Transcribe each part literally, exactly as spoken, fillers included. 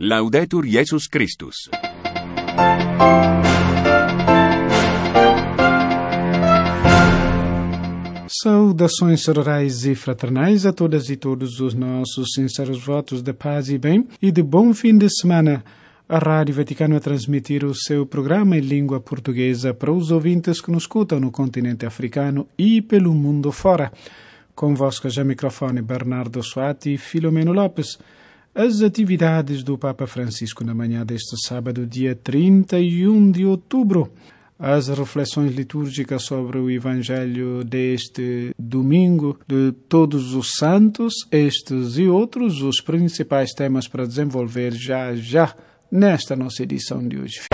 Laudetur Jesus Christus. Saudações sororais e fraternais a todas e todos os nossos sinceros votos de paz e bem e de bom fim de semana. A Rádio Vaticano a transmitir o seu programa em língua portuguesa para os ouvintes que nos escutam no continente africano e pelo mundo fora. Convosco já microfone Bernardo Suati e Filomeno Lopes. As atividades do Papa Francisco na manhã deste sábado, dia trinta e um de outubro. As reflexões litúrgicas sobre o Evangelho deste domingo de Todos os Santos, estes e outros, os principais temas para desenvolver já já nesta nossa edição de hoje.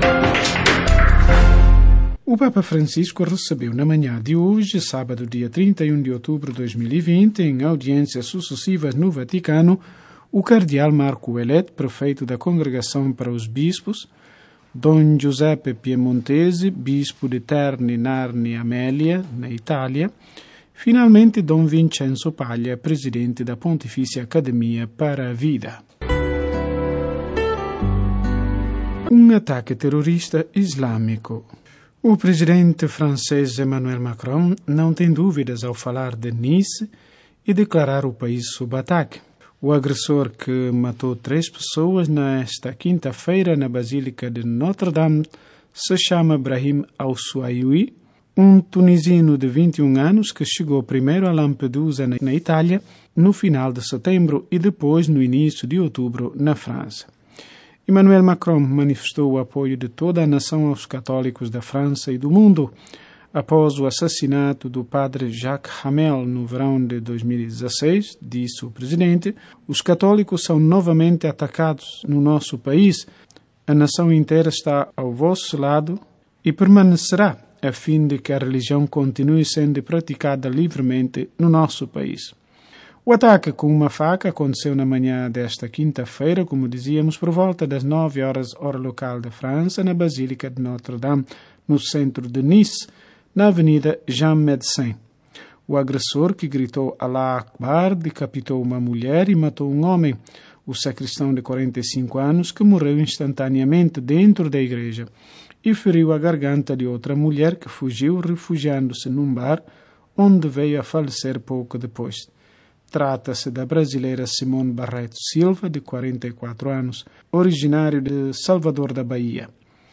O Papa Francisco recebeu na manhã de hoje, sábado, dia trinta e um de outubro de dois mil e vinte, em audiências sucessivas no Vaticano, o cardeal Marco Ouellet, prefeito da Congregação para os Bispos, Dom Giuseppe Piemontese, bispo de Terni, Narni e Amelia, na Itália, finalmente Dom Vincenzo Paglia, presidente da Pontifícia Academia para a Vida. Um ataque terrorista islâmico. O presidente francês Emmanuel Macron não tem dúvidas ao falar de Nice e declarar o país sob ataque. O agressor que matou três pessoas nesta quinta-feira na Basílica de Notre-Dame se chama Brahim Al-Suayoui, um tunisino de vinte e um anos que chegou primeiro a Lampedusa, na Itália, no final de setembro e depois, no início de outubro, na França. Emmanuel Macron manifestou o apoio de toda a nação aos católicos da França e do mundo. Após o assassinato do padre Jacques Hamel no verão de dois mil e dezesseis, disse o presidente, os católicos são novamente atacados no nosso país. A nação inteira está ao vosso lado e permanecerá, a fim de que a religião continue sendo praticada livremente no nosso país. O ataque com uma faca aconteceu na manhã desta quinta-feira, como dizíamos, por volta das nove horas, hora local da França, na Basílica de Notre-Dame, no centro de Nice, na Avenida Jean Médecin. O agressor, que gritou Allah Akbar, decapitou uma mulher e matou um homem, o sacristão de quarenta e cinco anos, que morreu instantaneamente dentro da igreja, e feriu a garganta de outra mulher que fugiu, refugiando-se num bar, onde veio a falecer pouco depois. Trata-se da brasileira Simone Barreto Silva, de quarenta e quatro anos, originário de Salvador da Bahia.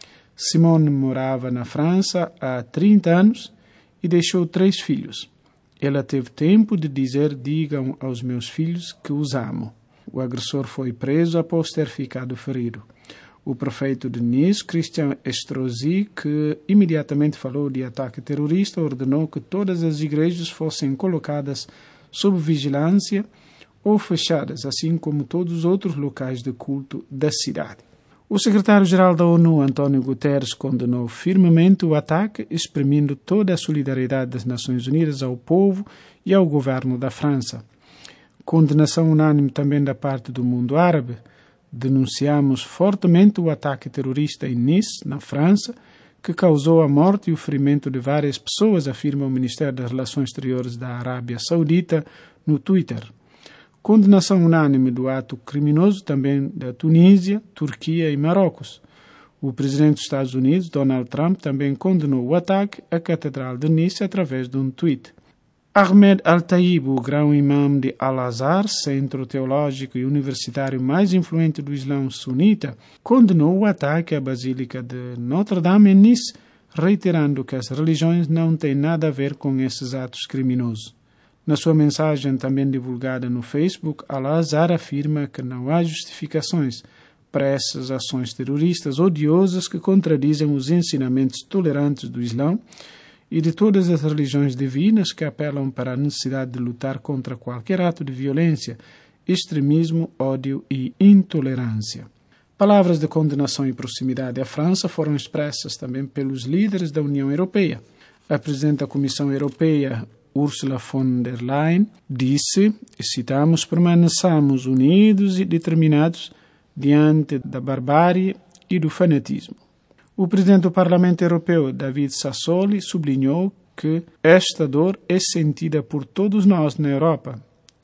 Simone morava na França há trinta anos e deixou três filhos. Ela teve tempo de dizer: digam aos meus filhos que os amo. O agressor foi preso após ter ficado ferido. O prefeito de Nice, Christian Estrosi, que imediatamente falou de ataque terrorista, ordenou que todas as igrejas fossem colocadas sob vigilância ou fechadas, assim como todos os outros locais de culto da cidade. O secretário-geral da ONU, António Guterres, condenou firmemente o ataque, exprimindo toda a solidariedade das Nações Unidas ao povo e ao governo da França. Condenação unânime também da parte do mundo árabe. Denunciamos fortemente o ataque terrorista em Nice, na França, que causou a morte e o ferimento de várias pessoas, afirma o Ministério das Relações Exteriores da Arábia Saudita no Twitter. Condenação unânime do ato criminoso também da Tunísia, Turquia e Marrocos. O presidente dos Estados Unidos, Donald Trump, também condenou o ataque à Catedral de Nice através de um tweet. Ahmed Al-Taib, o grão-imam de Al-Azhar, centro teológico e universitário mais influente do Islão sunita, condenou o ataque à Basílica de Notre-Dame em Nice, reiterando que as religiões não têm nada a ver com esses atos criminosos. Na sua mensagem, também divulgada no Facebook, Al-Azhar afirma que não há justificações para essas ações terroristas odiosas que contradizem os ensinamentos tolerantes do Islão e de todas as religiões divinas que apelam para a necessidade de lutar contra qualquer ato de violência, extremismo, ódio e intolerância. Palavras de condenação e proximidade à França foram expressas também pelos líderes da União Europeia. A presidente da Comissão Europeia, Ursula von der Leyen, disse, e citamos, permaneçamos unidos e determinados diante da barbárie e do fanatismo. O presidente do Parlamento Europeu, David Sassoli, sublinhou que esta dor é sentida por todos nós na Europa,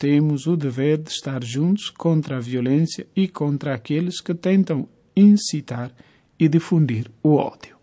temos o dever de estar juntos contra a violência e contra aqueles que tentam incitar e difundir o ódio.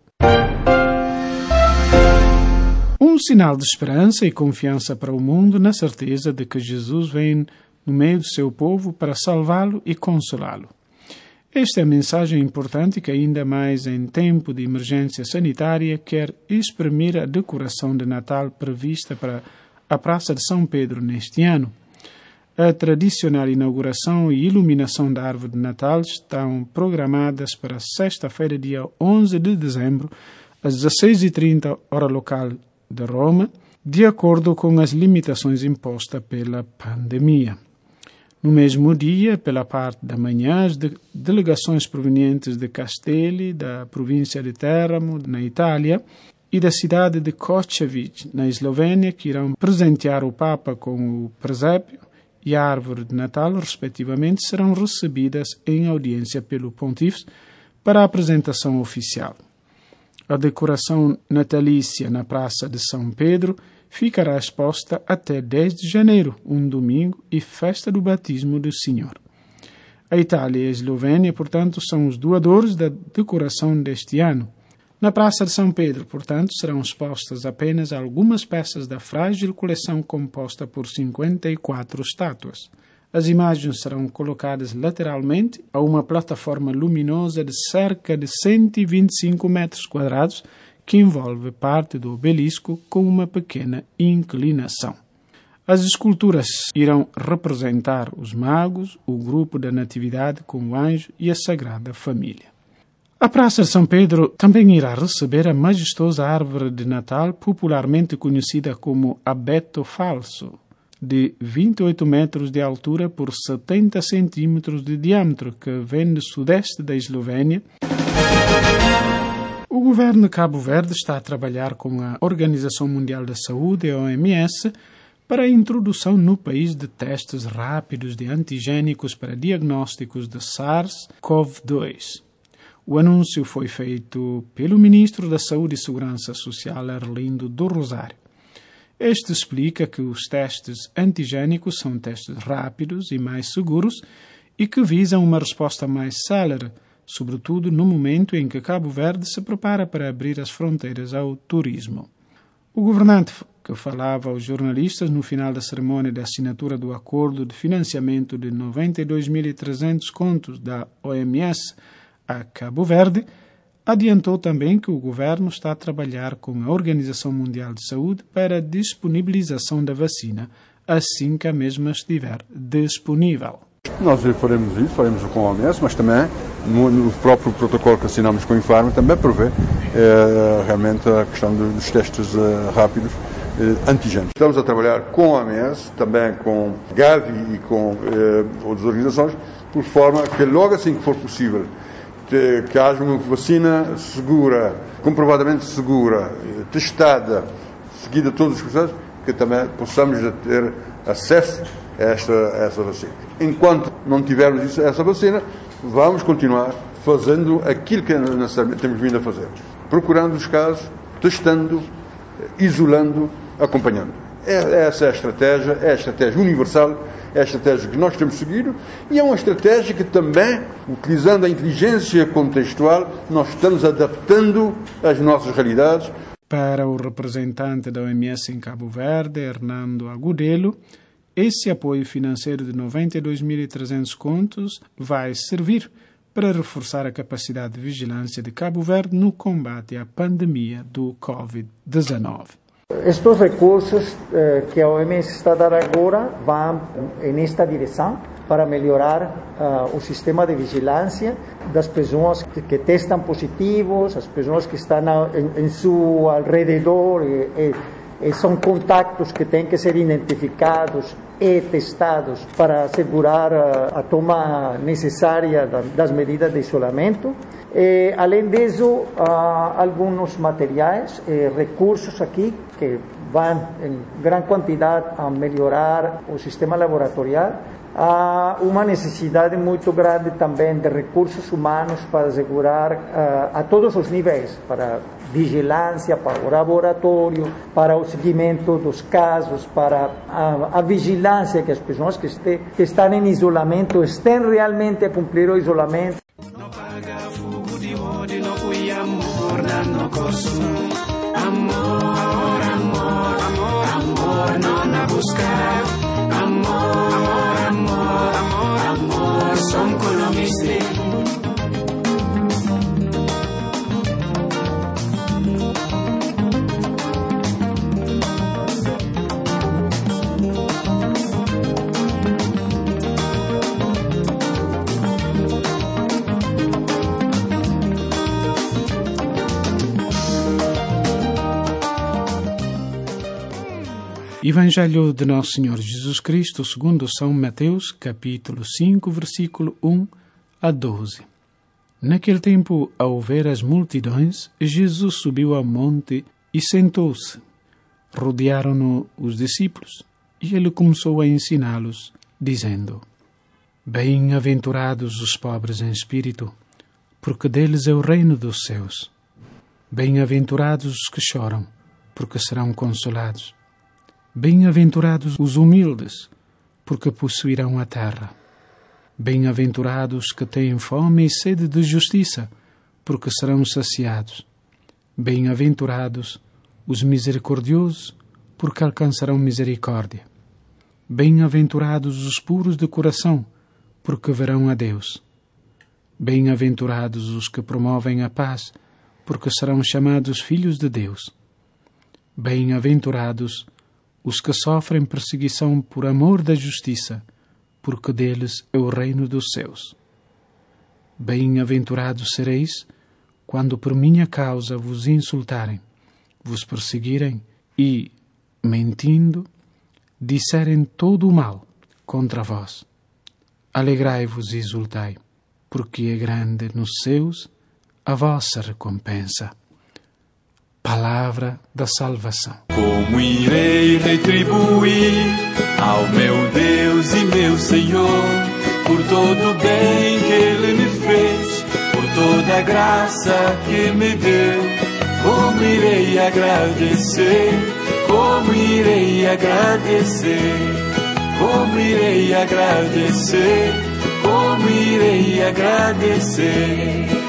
Um sinal de esperança e confiança para o mundo na certeza de que Jesus vem no meio do seu povo para salvá-lo e consolá-lo. Esta é a mensagem importante que, ainda mais em tempo de emergência sanitária, quer exprimir a decoração de Natal prevista para a Praça de São Pedro neste ano. A tradicional inauguração e iluminação da árvore de Natal estão programadas para sexta-feira, dia onze de dezembro, às dezesseis e trinta, hora local de Roma, de acordo com as limitações impostas pela pandemia. No mesmo dia, pela parte da manhã, as de delegações provenientes de Castelli, da província de Teramo, na Itália, e da cidade de Kočević, na Eslovénia, que irão presentear o Papa com o presépio e a árvore de Natal, respectivamente, serão recebidas em audiência pelo Pontífice para a apresentação oficial. A decoração natalícia na Praça de São Pedro ficará exposta até dez de janeiro, um domingo, e festa do batismo do Senhor. A Itália e a Eslovénia, portanto, são os doadores da decoração deste ano. Na Praça de São Pedro, portanto, serão expostas apenas algumas peças da frágil coleção composta por cinquenta e quatro estátuas. As imagens serão colocadas lateralmente a uma plataforma luminosa de cerca de cento e vinte e cinco metros quadrados, que envolve parte do obelisco com uma pequena inclinação. As esculturas irão representar os magos, o grupo da Natividade com o anjo e a Sagrada Família. A Praça de São Pedro também irá receber a majestosa árvore de Natal, popularmente conhecida como abeto falso, de vinte e oito metros de altura por setenta centímetros de diâmetro, que vem do sudeste da Eslovénia. O governo de Cabo Verde está a trabalhar com a Organização Mundial da Saúde, a O M S, para a introdução no país de testes rápidos de antigênicos para diagnósticos de SARS-CoV dois. O anúncio foi feito pelo Ministro da Saúde e Segurança Social, Arlindo do Rosário. Este explica que os testes antigênicos são testes rápidos e mais seguros e que visam uma resposta mais célere, sobretudo no momento em que Cabo Verde se prepara para abrir as fronteiras ao turismo. O governante, que falava aos jornalistas no final da cerimônia de assinatura do acordo de financiamento de noventa e dois mil e trezentos contos da O M S a Cabo Verde, adiantou também que o governo está a trabalhar com a Organização Mundial de Saúde para a disponibilização da vacina, assim que a mesma estiver disponível. Nós faremos isso, faremos com a O M S, mas também no, no próprio protocolo que assinamos com o Infarm também prevê eh, realmente a questão dos testes eh, rápidos eh, antigênicos. Estamos a trabalhar com a O M S, também com Gavi e com eh, outras organizações, por forma que logo assim que for possível que, que haja uma vacina segura, comprovadamente segura, testada, seguida todos os processos, que também possamos ter acesso a esta, a essa vacina. Enquanto não tivermos isso, essa vacina, vamos continuar fazendo aquilo que necessariamente temos vindo a fazer. Procurando os casos, testando, isolando, acompanhando. Essa é a estratégia, é a estratégia universal, é a estratégia que nós temos seguido e é uma estratégia que também, utilizando a inteligência contextual, nós estamos adaptando às nossas realidades. Para o representante da O M S em Cabo Verde, Hernando Agudelo, esse apoio financeiro de noventa e dois mil e trezentos contos vai servir para reforçar a capacidade de vigilância de Cabo Verde no combate à pandemia do covid dezenove. Estes recursos eh, que a O M S está a dar agora vão nesta direção para melhorar uh, o sistema de vigilância das pessoas que, que testam positivos, as pessoas que estão em, em seu alrededor e, e, e são contactos que têm que ser identificados e testados para assegurar a, a toma necessária da, das medidas de isolamento. E, além disso, há alguns materiais e recursos aqui que vão em grande quantidade a melhorar o sistema laboratorial Há uma necessidade muito grande também de recursos humanos para assegurar uh, a todos os níveis, para vigilância, para o laboratório, para o seguimento dos casos, para a, a vigilância que as pessoas que, este, que estão em isolamento estejam realmente a cumprir o isolamento. Amor, amor, amor, amor, não a buscar. Amor, amor, amor, amor, amor, son colomiste. Evangelho de Nosso Senhor Jesus Cristo, segundo São Mateus, capítulo cinco, versículo um a doze. Naquele tempo, ao ver as multidões, Jesus subiu ao monte e sentou-se. Rodearam-no os discípulos, e ele começou a ensiná-los, dizendo: Bem-aventurados os pobres em espírito, porque deles é o reino dos céus. Bem-aventurados os que choram, porque serão consolados. Bem-aventurados os humildes, porque possuirão a terra. Bem-aventurados que têm fome e sede de justiça, porque serão saciados. Bem-aventurados os misericordiosos, porque alcançarão misericórdia. Bem-aventurados os puros de coração, porque verão a Deus. Bem-aventurados os que promovem a paz, porque serão chamados filhos de Deus. Bem-aventurados os que sofrem perseguição por amor da justiça, porque deles é o reino dos céus. Bem-aventurados sereis, quando por minha causa vos insultarem, vos perseguirem e, mentindo, disserem todo o mal contra vós. Alegrai-vos e exultai, porque é grande nos céus a vossa recompensa. Palavra da salvação. Como irei retribuir ao meu Deus e meu Senhor por todo o bem que Ele me fez, por toda a graça que me deu? Como irei agradecer? Como irei agradecer? Como irei agradecer? Como irei agradecer?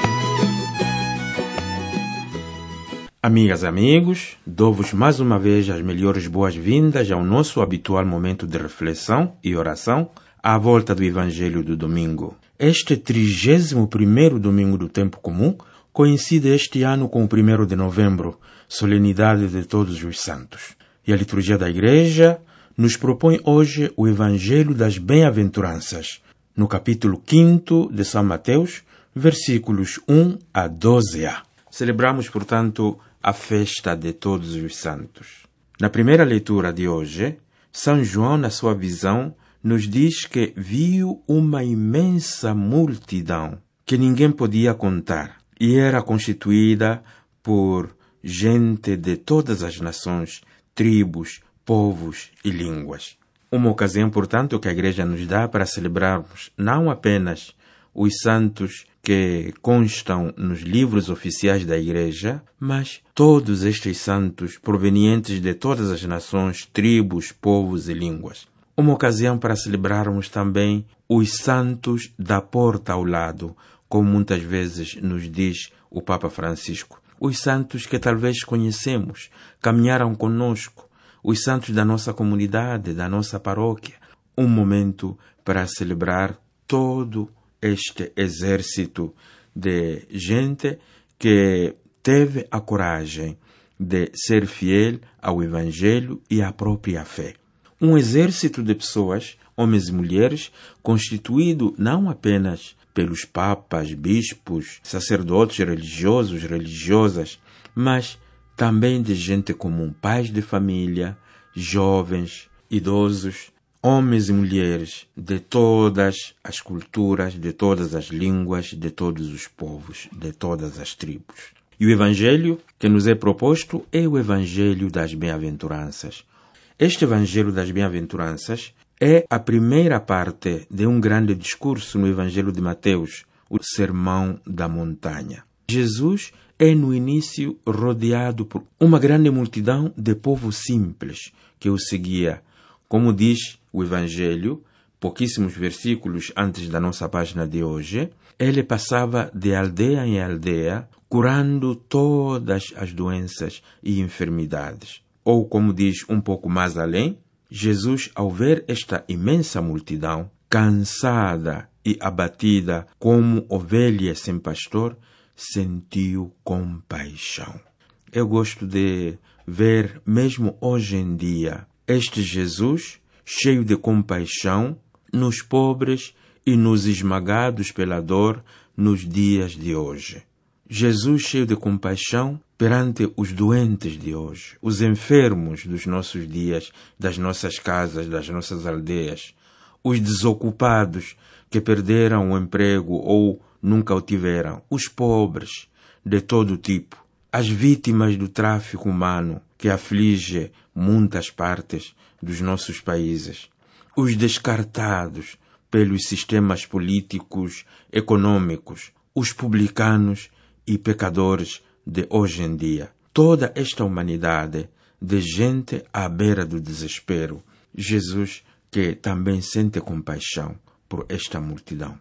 Amigas e amigos, dou-vos mais uma vez as melhores boas-vindas ao nosso habitual momento de reflexão e oração à volta do Evangelho do domingo. Este trigésimo primeiro domingo do tempo comum coincide este ano com o primeiro de novembro, solenidade de todos os santos. E a liturgia da Igreja nos propõe hoje o Evangelho das Bem-aventuranças, no capítulo quinto de São Mateus, versículos um a doze a. Celebramos, portanto, a festa de todos os santos. Na primeira leitura de hoje, São João, na sua visão, nos diz que viu uma imensa multidão que ninguém podia contar e era constituída por gente de todas as nações, tribos, povos e línguas. Uma ocasião, portanto, que a Igreja nos dá para celebrarmos não apenas os santos que constam nos livros oficiais da Igreja, mas todos estes santos provenientes de todas as nações, tribos, povos e línguas. Uma ocasião para celebrarmos também os santos da porta ao lado, como muitas vezes nos diz o Papa Francisco. Os santos que talvez conhecemos, caminharam conosco, os santos da nossa comunidade, da nossa paróquia. Um momento para celebrar todo este exército de gente que teve a coragem de ser fiel ao Evangelho e à própria fé. Um exército de pessoas, homens e mulheres, constituído não apenas pelos papas, bispos, sacerdotes religiosos, religiosas, mas também de gente comum, pais de família, jovens, idosos, homens e mulheres de todas as culturas, de todas as línguas, de todos os povos, de todas as tribos. E o Evangelho que nos é proposto é o Evangelho das Bem-aventuranças. Este Evangelho das Bem-aventuranças é a primeira parte de um grande discurso no Evangelho de Mateus, o Sermão da Montanha. Jesus é no início rodeado por uma grande multidão de povo simples que o seguia. Como diz o Evangelho, pouquíssimos versículos antes da nossa página de hoje, ele passava de aldeia em aldeia, curando todas as doenças e enfermidades. Ou, como diz um pouco mais além, Jesus, ao ver esta imensa multidão, cansada e abatida como ovelha sem pastor, sentiu compaixão. Eu gosto de ver, mesmo hoje em dia, este Jesus cheio de compaixão nos pobres e nos esmagados pela dor nos dias de hoje. Jesus cheio de compaixão perante os doentes de hoje, os enfermos dos nossos dias, das nossas casas, das nossas aldeias, os desocupados que perderam o emprego ou nunca o tiveram, os pobres de todo tipo, as vítimas do tráfico humano que aflige muitas partes dos nossos países, os descartados pelos sistemas políticos, econômicos, os publicanos e pecadores de hoje em dia. Toda esta humanidade de gente à beira do desespero. Jesus que também sente compaixão por esta multidão.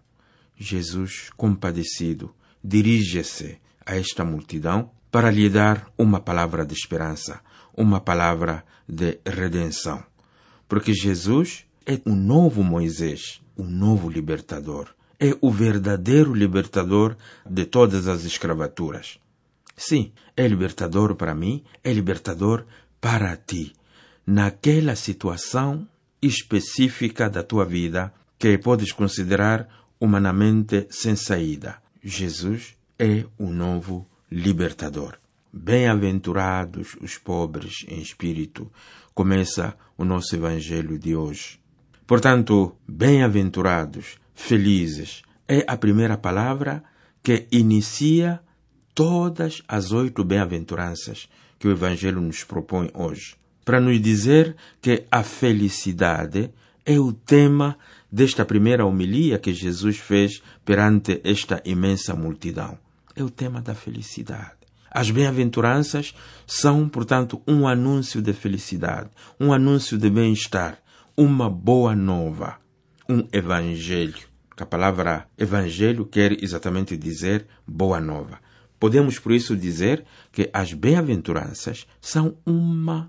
Jesus, compadecido, dirige-se a esta multidão para lhe dar uma palavra de esperança, uma palavra de redenção. Porque Jesus é o novo Moisés, o novo libertador. É o verdadeiro libertador de todas as escravaturas. Sim, é libertador para mim, é libertador para ti. Naquela situação específica da tua vida que podes considerar humanamente sem saída. Jesus é o novo libertador. Bem-aventurados os pobres em espírito, começa o nosso Evangelho de hoje. Portanto, bem-aventurados, felizes, é a primeira palavra que inicia todas as oito bem-aventuranças que o Evangelho nos propõe hoje, para nos dizer que a felicidade é o tema desta primeira homilia que Jesus fez perante esta imensa multidão. É o tema da felicidade. As bem-aventuranças são, portanto, um anúncio de felicidade, um anúncio de bem-estar, uma boa nova, um evangelho. A palavra evangelho quer exatamente dizer boa nova. Podemos, por isso, dizer que as bem-aventuranças são uma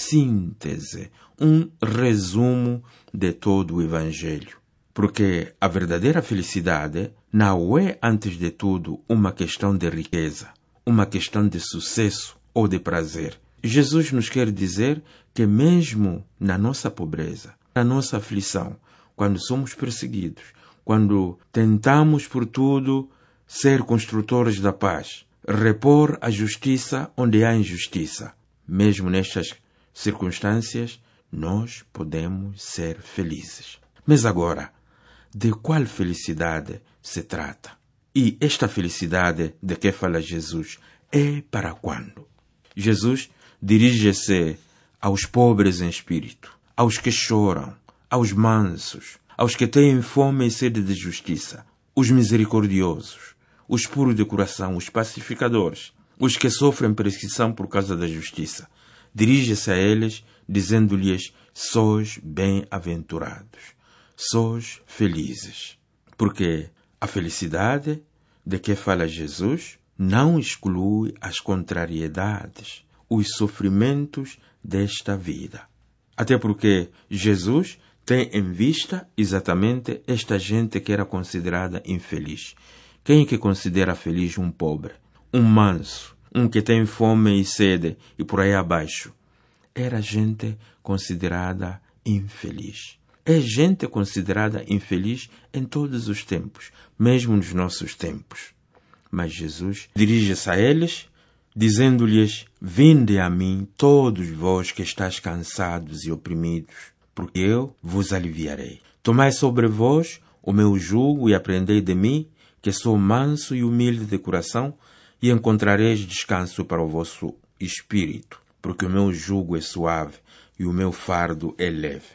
síntese, um resumo de todo o evangelho. Porque a verdadeira felicidade não é, antes de tudo, uma questão de riqueza, uma questão de sucesso ou de prazer. Jesus nos quer dizer que mesmo na nossa pobreza, na nossa aflição, quando somos perseguidos, quando tentamos por tudo ser construtores da paz, repor a justiça onde há injustiça, mesmo nestas circunstâncias, nós podemos ser felizes. Mas agora, de qual felicidade se trata? E esta felicidade de que fala Jesus é para quando? Jesus dirige-se aos pobres em espírito, aos que choram, aos mansos, aos que têm fome e sede de justiça, os misericordiosos, os puros de coração, os pacificadores, os que sofrem perseguição por causa da justiça. Dirige-se a eles, dizendo-lhes: sois bem-aventurados, sois felizes. Porque a felicidade de que fala Jesus não exclui as contrariedades, os sofrimentos desta vida. Até porque Jesus tem em vista exatamente esta gente que era considerada infeliz. Quem é que considera feliz um pobre, um manso, um que tem fome e sede e por aí abaixo? Era gente considerada infeliz. É gente considerada infeliz em todos os tempos, mesmo nos nossos tempos. Mas Jesus dirige-se a eles, dizendo-lhes: vinde a mim, todos vós que estáis cansados e oprimidos, porque eu vos aliviarei. Tomai sobre vós o meu jugo e aprendei de mim, que sou manso e humilde de coração, e encontrareis descanso para o vosso espírito, porque o meu jugo é suave e o meu fardo é leve.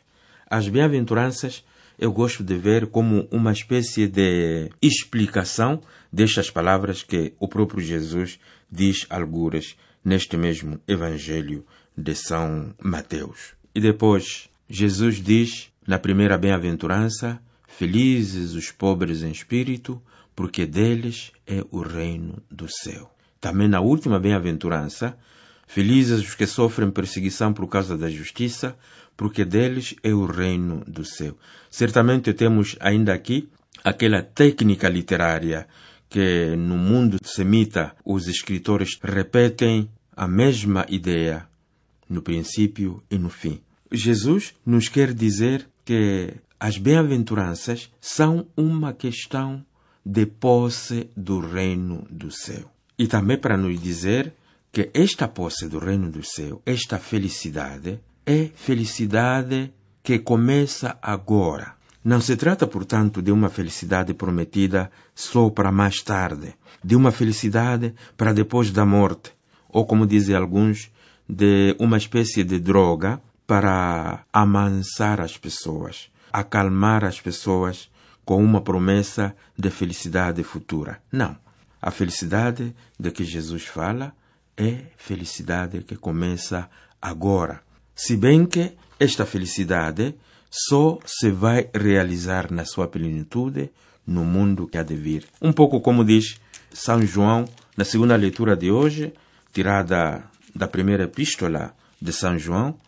As bem-aventuranças eu gosto de ver como uma espécie de explicação destas palavras que o próprio Jesus diz algures neste mesmo Evangelho de São Mateus. E depois, Jesus diz, na primeira bem-aventurança, felizes os pobres em espírito, porque deles é o reino do céu. Também na última bem-aventurança, felizes os que sofrem perseguição por causa da justiça, porque deles é o reino do céu. Certamente temos ainda aqui aquela técnica literária que no mundo semita os escritores repetem a mesma ideia no princípio e no fim. Jesus nos quer dizer que as bem-aventuranças são uma questão de posse do reino do céu. E também para nos dizer que esta posse do reino do céu, esta felicidade, é felicidade que começa agora. Não se trata, portanto, de uma felicidade prometida só para mais tarde, de uma felicidade para depois da morte, ou como dizem alguns, de uma espécie de droga para amansar as pessoas, acalmar as pessoas com uma promessa de felicidade futura. Não. A felicidade de que Jesus fala é felicidade que começa agora. Se bem que esta felicidade só se vai realizar na sua plenitude no mundo que há de vir. Um pouco como diz São João na segunda leitura de hoje, tirada da primeira epístola de São João,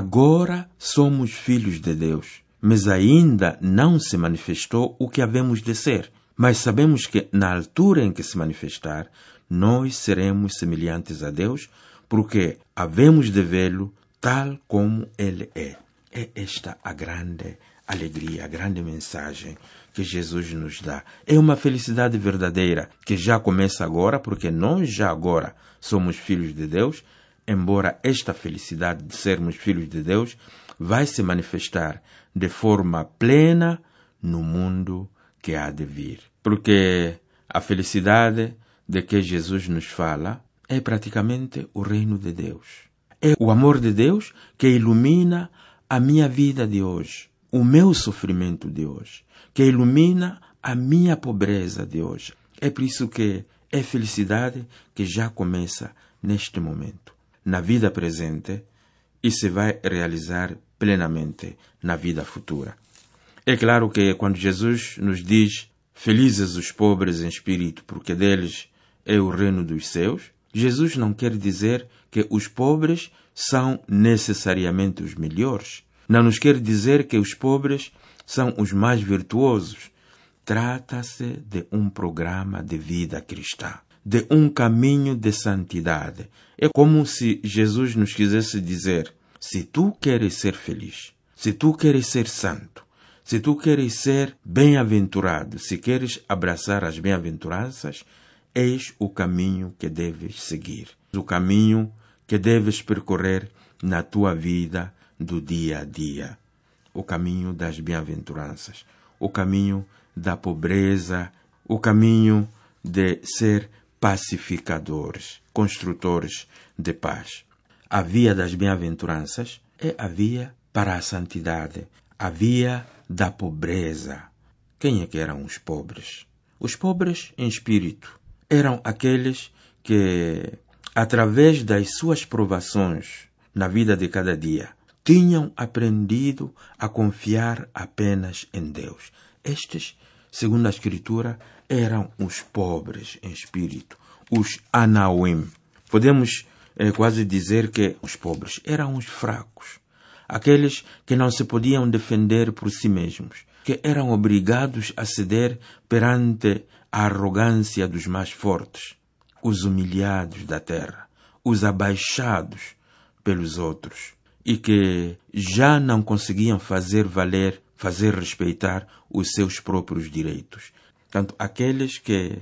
agora somos filhos de Deus, mas ainda não se manifestou o que havemos de ser. Mas sabemos que na altura em que se manifestar, nós seremos semelhantes a Deus, porque havemos de vê-lo tal como Ele é. É esta a grande alegria, a grande mensagem que Jesus nos dá. É uma felicidade verdadeira que já começa agora, porque nós já agora somos filhos de Deus, embora esta felicidade de sermos filhos de Deus vai se manifestar de forma plena no mundo que há de vir. Porque a felicidade de que Jesus nos fala é praticamente o reino de Deus. É o amor de Deus que ilumina a minha vida de hoje, o meu sofrimento de hoje, que ilumina a minha pobreza de hoje. É por isso que é felicidade que já começa neste momento, na vida presente, e se vai realizar plenamente na vida futura. É claro que quando Jesus nos diz felizes os pobres em espírito, porque deles é o reino dos céus, Jesus não quer dizer que os pobres são necessariamente os melhores. Não nos quer dizer que os pobres são os mais virtuosos. Trata-se de um programa de vida cristã, de um caminho de santidade. É como se Jesus nos quisesse dizer, se tu queres ser feliz, se tu queres ser santo, se tu queres ser bem-aventurado, se queres abraçar as bem-aventuranças, eis o caminho que deves seguir, o caminho que deves percorrer na tua vida do dia a dia, o caminho das bem-aventuranças, o caminho da pobreza, o caminho de ser pacificadores, construtores de paz. A via das bem-aventuranças é a via para a santidade, a via da pobreza. Quem é que eram os pobres? Os pobres em espírito eram aqueles que, através das suas provações na vida de cada dia, tinham aprendido a confiar apenas em Deus. Estes, segundo a Escritura, eram os pobres em espírito, os anauim. Podemos é, quase dizer que os pobres eram os fracos, aqueles que não se podiam defender por si mesmos, que eram obrigados a ceder perante a arrogância dos mais fortes, os humilhados da terra, os abaixados pelos outros, e que já não conseguiam fazer valer, fazer respeitar os seus próprios direitos. Portanto, aqueles que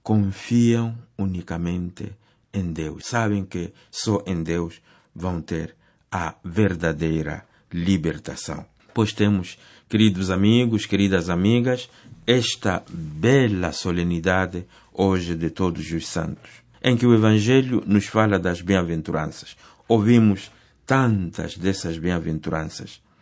confiam unicamente em Deus, sabem que só em Deus vão ter a verdadeira libertação. Pois temos, queridos amigos, queridas amigas, esta bela solenidade hoje de Todos os Santos, em que o Evangelho nos fala das bem-aventuranças. Ouvimos tantas dessas bem-aventuranças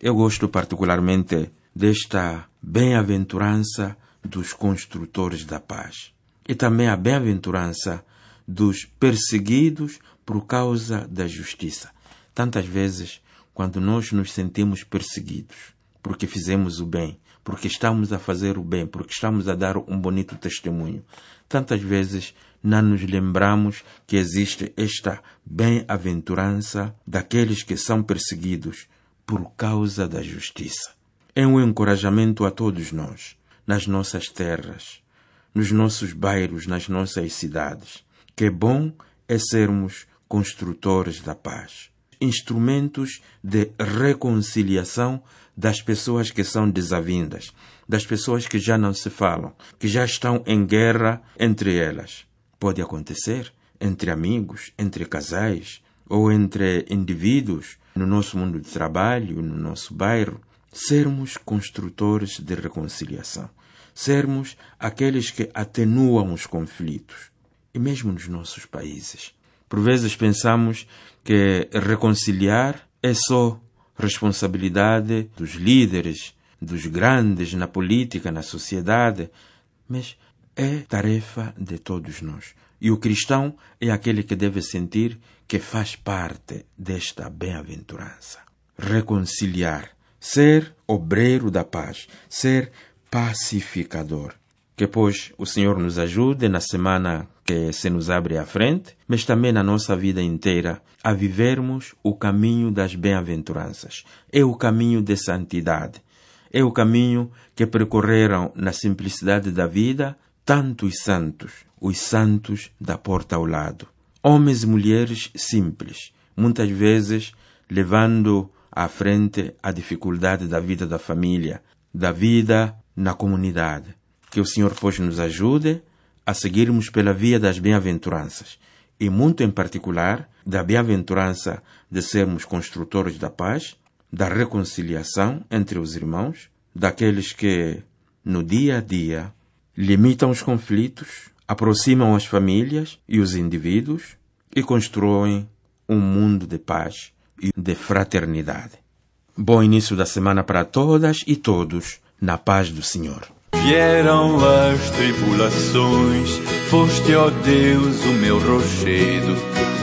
Eu gosto particularmente desta bem-aventurança dos construtores da paz e também a bem-aventurança dos perseguidos por causa da justiça. Tantas vezes, quando nós nos sentimos perseguidos porque fizemos o bem, porque estamos a fazer o bem, porque estamos a dar um bonito testemunho, tantas vezes não nos lembramos que existe esta bem-aventurança daqueles que são perseguidos por causa da justiça. É um encorajamento a todos nós, nas nossas terras, nos nossos bairros, nas nossas cidades, que bom é sermos construtores da paz, instrumentos de reconciliação das pessoas que são desavindas, das pessoas que já não se falam, que já estão em guerra entre elas. Pode acontecer entre amigos, entre casais ou entre indivíduos no nosso mundo de trabalho, no nosso bairro. Sermos construtores de reconciliação, sermos aqueles que atenuam os conflitos, e mesmo nos nossos países. Por vezes pensamos que reconciliar é só responsabilidade dos líderes, dos grandes na política, na sociedade, mas é tarefa de todos nós. E o cristão é aquele que deve sentir que faz parte desta bem-aventurança. Reconciliar, ser obreiro da paz, ser pacificador. Que, pois, o Senhor nos ajude na semana que se nos abre à frente, mas também na nossa vida inteira, a vivermos o caminho das bem-aventuranças. É o caminho de santidade. É o caminho que percorreram na simplicidade da vida tantos santos, os santos da porta ao lado. Homens e mulheres simples, muitas vezes levando à frente a dificuldade da vida da família, da vida na comunidade. Que o Senhor, pois, nos ajude a seguirmos pela via das bem-aventuranças e, muito em particular, da bem-aventurança de sermos construtores da paz, da reconciliação entre os irmãos, daqueles que, no dia a dia, limitam os conflitos, aproximam as famílias e os indivíduos e constroem um mundo de paz e de fraternidade. Bom início da semana para todas e todos, na paz do Senhor. Vieram as tribulações, foste, ó Deus, o meu rochedo,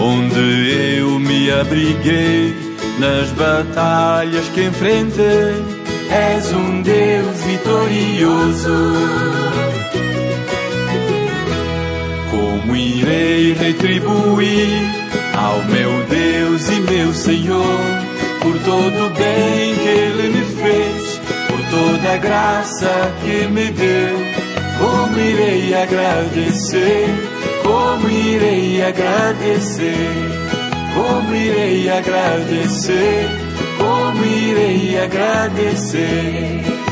onde eu me abriguei nas batalhas que enfrentei. És um Deus vitorioso. Como irei retribuir ao meu Deus e meu Senhor por todo o bem que Ele me fez, por toda a graça que me deu? Como irei agradecer? Como irei agradecer? Como irei agradecer? Como irei agradecer?